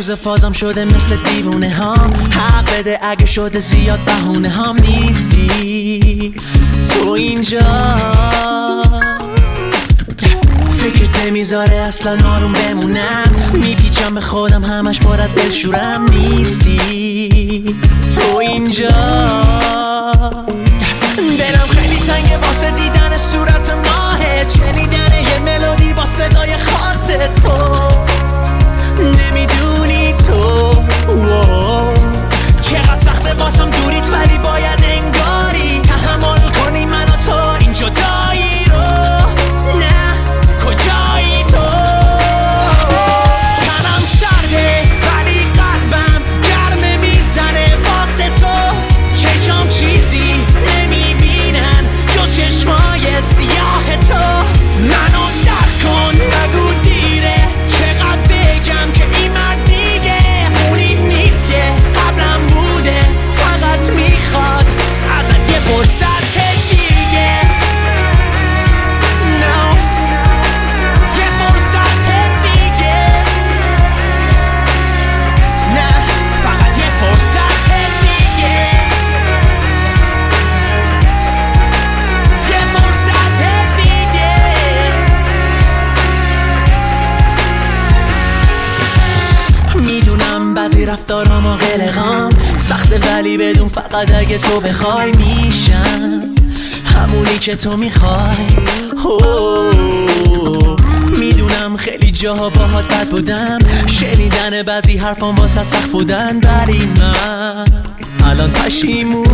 روز فازم شده مثل دیوونه هم. حق بده اگه شده زیاد بهونه هم نیستی تو اینجا. فکرت نمیذاره اصلا آروم بمونم، میپیچم به خودم همش پر از دلشورم. نیستی تو اینجا. دلم خیلی تنگه واسه دیدن صورت ماهت، شنیدن یه ملودی با صدای خاص تو. نمیدونی تو چقدر سخته واسم دوریت، ولی باید انگاری تحمل کنی من و تو این جدایی رو. نه کجایی تو؟ تنم سرده ولی قلبم گرمه میزنه واسه تو. چشام چیزی نمیبینن جز چشمای سیاه تو. منو درک کن نگو دیره، چقدر بگم که این مرد دیگه اونی نیست که قبلم بوده. فقط میخواد ازت یه فرصت دیگه. No. یه فرصت دیگه. نه فقط یه فرصت دیگه. یه فرصت دیگه. میدونم بعضی رفتارام و قلقام سخته، ولی بدون فقط اگه تو بخوای میشم همونی که تو میخوای. میدونم خیلی جاها باهات بد بودم، شنیدن بعضی حرفام واسه سخت بودن، ولی من الان پشیمونم.